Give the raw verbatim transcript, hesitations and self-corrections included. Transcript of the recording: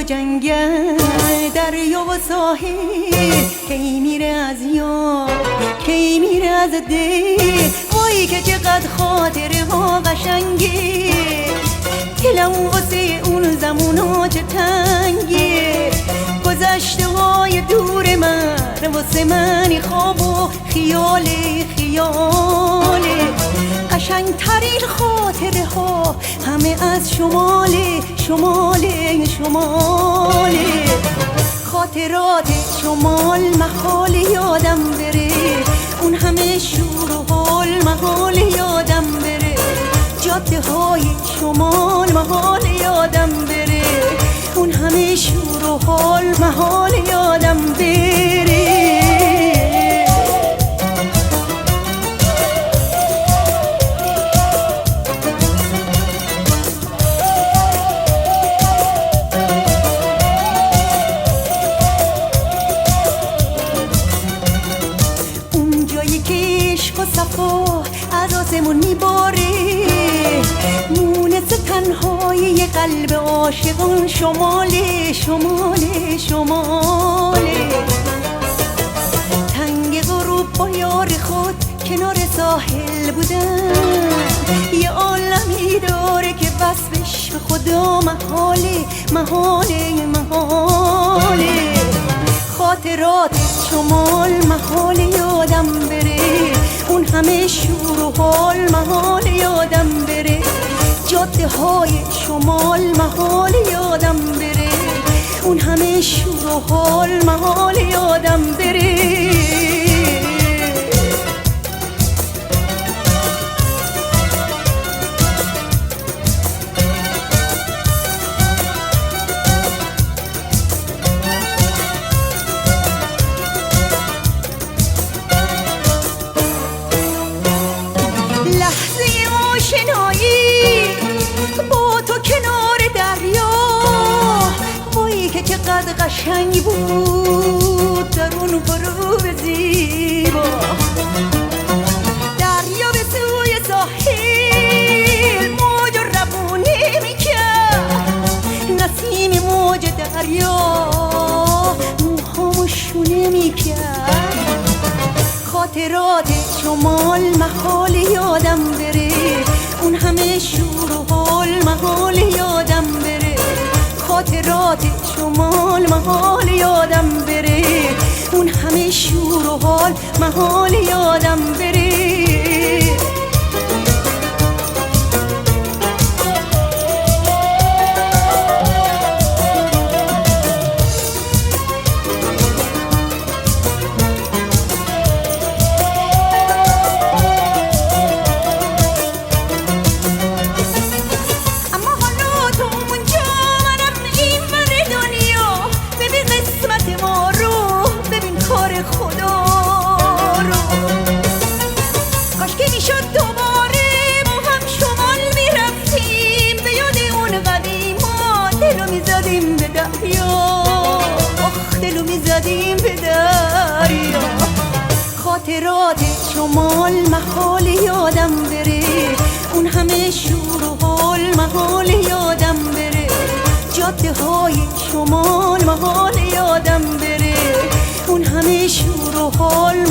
جنگل دریا و ساحل کی میره از یاد کی میره از دل وای که چقدر خاطره ها قشنگه دلم واسه اون زمونا چه تنگه گذشته های دور من واسه من خواب و خیال خیال قشنگ ترین خاطره ها همه از شمال شمال شمال خاطرات شمال محال یادم بره اون همه شور و حال محال یادم بره جاده های شمال محال یادم بره اون همه شور و حال محال یادم بره اون جایی که عشق و صفا از آسمون میباره مونس تنهای قلب عاشقان شمال شمال شمال تنگ غروب با یار خود کنار ساحل بودن یه عالمی داره که وصفش به خدا محاله محاله محاله خاطرات شمال محال یادم بره اون همه شور و حال محال یادم بره جاده های شمال محال یادم بره اون همه شور و حال محال یادم بره لحظه آشنایی با تو کنار دریا وای که چقدر قشنگ بود در اون غروب زیبا دریا به سوی ساحل موج و روونه میکرد نسیم موج دریا موهامو شونه میکرد خاطرات شمال محال یادم بره اون همه شور و حال محال یادم بره خاطرات شمال محال یادم بره اون همه شور و حال محال یادم بره دلو میزدیم به دریا خاطرات شمال محال یادم بره اون همه شور و حال محال یادم بره جاده های شمال محال یادم بره اون همه شور و حال